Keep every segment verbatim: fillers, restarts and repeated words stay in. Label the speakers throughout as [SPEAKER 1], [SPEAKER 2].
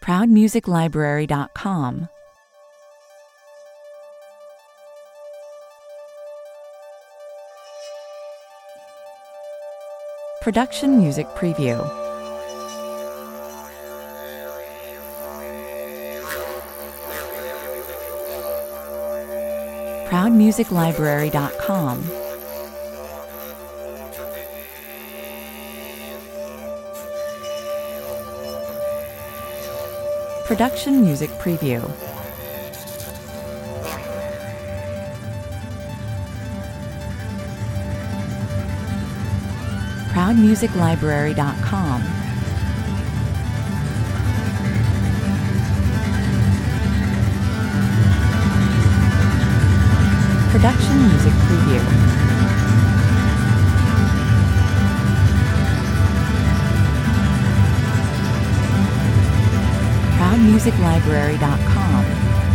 [SPEAKER 1] proud music library dot com. Production Music Preview. proud music library dot com. Production Music Preview. proud music library dot com. Production Music Preview. proud music library dot com.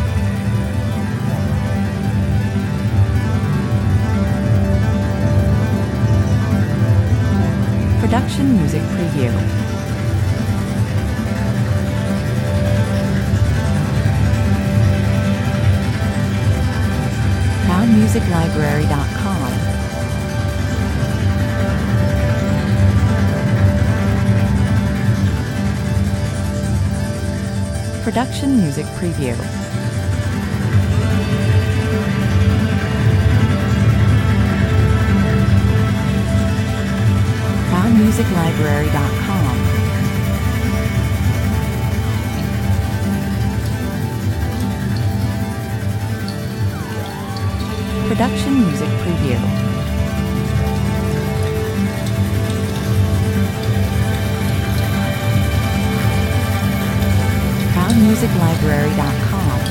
[SPEAKER 1] Production Music Preview. proud music library dot com. Production Music Preview. proud music library dot com. Production Music Preview. proud music library dot com.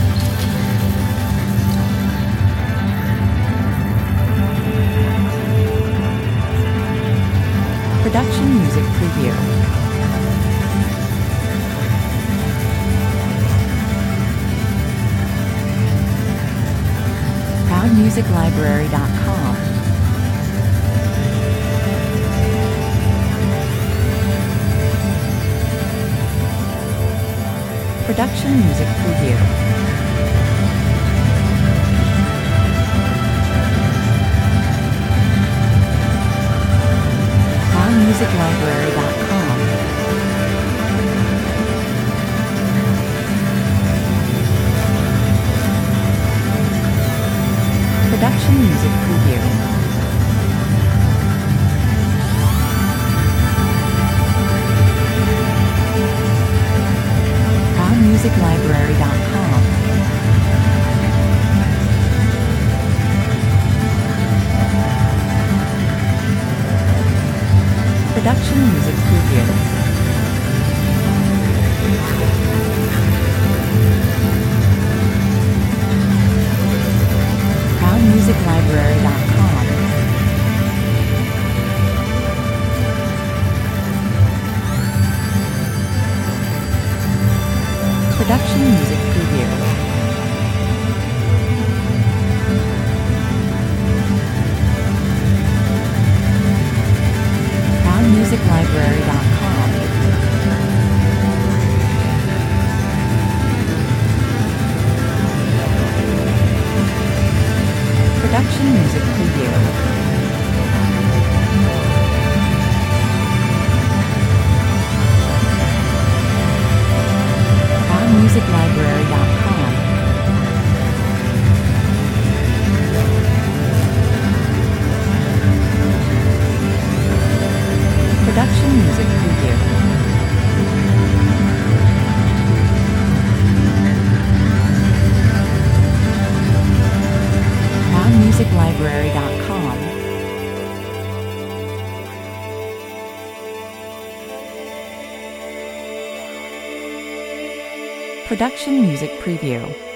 [SPEAKER 1] Production Music Preview. proud music library dot com. Production Music Preview. proud music library dot com. Production Music Preview. proud music library dot com. Production Music Preview. proud music library dot com. Production Music Preview. proud music library dot com. Production Music Preview. proud music library dot com. Production Music Preview. proud music library dot com. Production Music Preview.